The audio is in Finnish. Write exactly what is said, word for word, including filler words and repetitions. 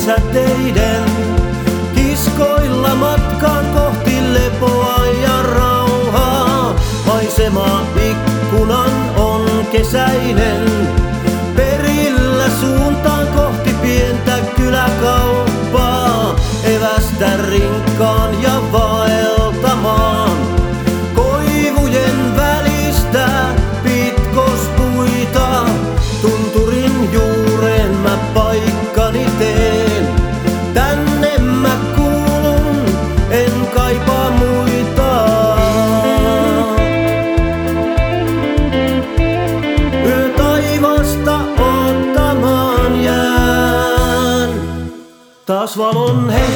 metsäteiden. Kiskoilla matkaan kohti lepoa ja rauhaa. Maisema ikkunan on kesäinen. Perillä suuntaan kohti pientä kyläkauppaa. Evästä rinkkaan ja vaeltamaan. Koivujen välistä pitkospuita. Tunturin juureen mä paikkani teen. Tänne mä kuulun, en kaipaa muita. Yö taivasta ottamaan jään. Taas valon hei.